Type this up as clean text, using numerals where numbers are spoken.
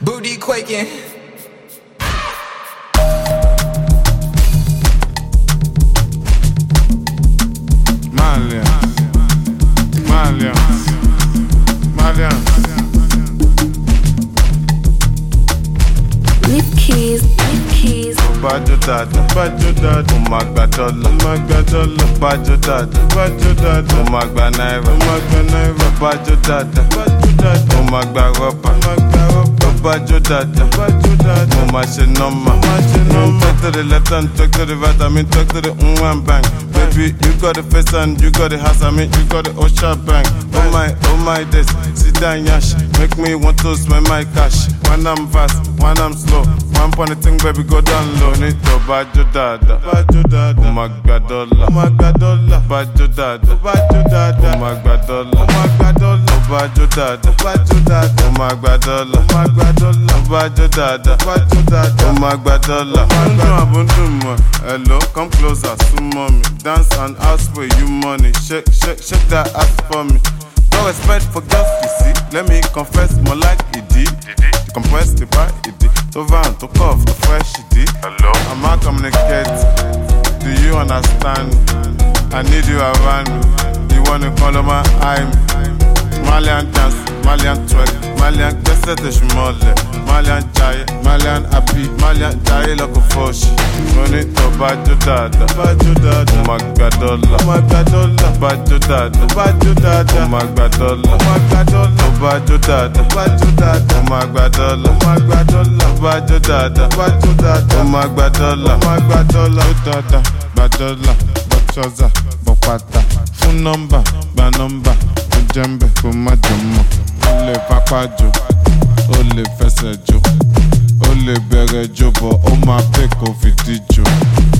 Booty quaking. Lip keys. Bajo dada, o ma gba dollar, bajo dada, o ma gba naira, bajo dada, o ma gba rubber, bajo dada, mo ma ṣe normal. Talk to the left and talk to the right, I mean talk to the one bang. Baby, you got the face and you got the house, I mean you got the Osha bang. Oh my days, sit down yash, make me want to spend my cash. When I'm fast, when I'm slow, one point thing baby go down low. Need to bajo dada, o ma gba dollar, bajo dada, o ma gba dollar, bajo dada, o ma gba dollar, bajo dada, o ma gba dollar. Hello, come closer, sumo me. Dance and ask for you money. Shake that ass for me. No respect for girls, you see. Let me confess, more like it did. Compress the bar, it did. To van, to cough, to fresh, it did. Hello, I'm not communicate. Do you understand? I need you around me. You wanna call on my I'm Malian dance, Malian twerk, Malian gbẹ́sẹ̀ tẹ̀ ṣùmọ̀lẹ̀, Malian jayé, Malian happy, Malian jayé lọ́kọ̀ fọ́ọ̀ṣì. Mo ní tọ́ bajo dada, o ma gba dollar, bajo dada, o ma gba dollar, bajo dada, o ma gba dollar, bajo dada, o ma gba dollar, gba dollar, gba trouser, gba pata, fún nọ́mbà, gba nọ́mbà. Jembe kò má jọmọ, ó lè pápá jò, ó lè fẹsẹ̀ jò, ó lè bẹ̀rẹ̀ jò bọ̀, ó máa pè kó fìdí jò.